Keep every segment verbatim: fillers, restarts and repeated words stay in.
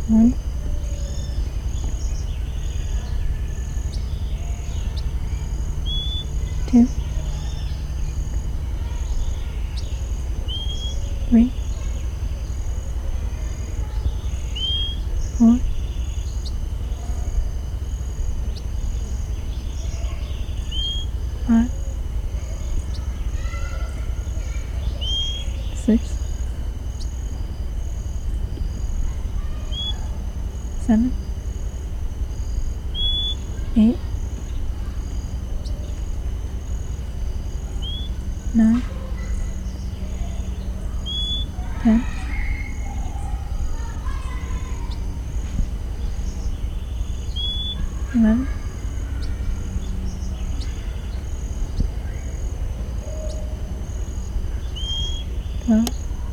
One, two, three, four, five, six, seven, eight, nine, ten, eleven, twelve,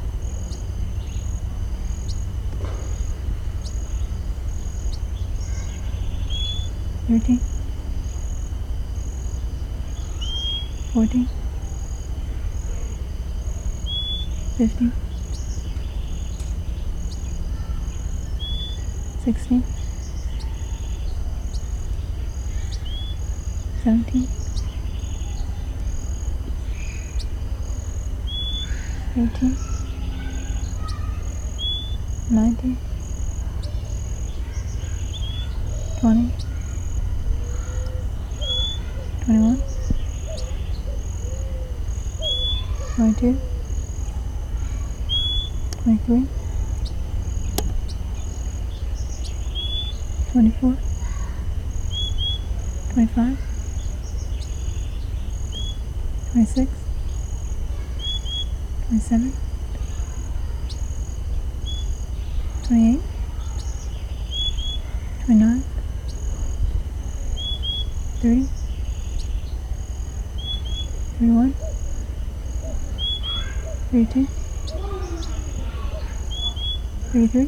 thirteen, fourteen, fifteen, sixteen, seventeen, eighteen, nineteen, twenty, twenty-one, twenty-two, twenty-three, twenty-four, twenty-five, twenty-six, twenty-seven, twenty-eight, twenty-nine, thirty, thirty-one, thirty-two, thirty-three,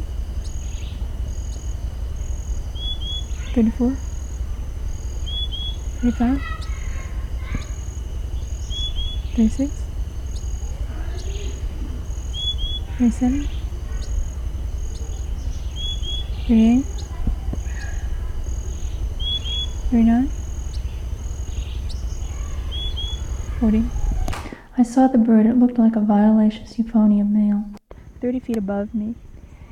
thirty-four, thirty-five, thirty-six, thirty-seven, thirty-eight, thirty-nine, forty. I saw the bird. It looked like a violaceous euphonium male, thirty feet above me.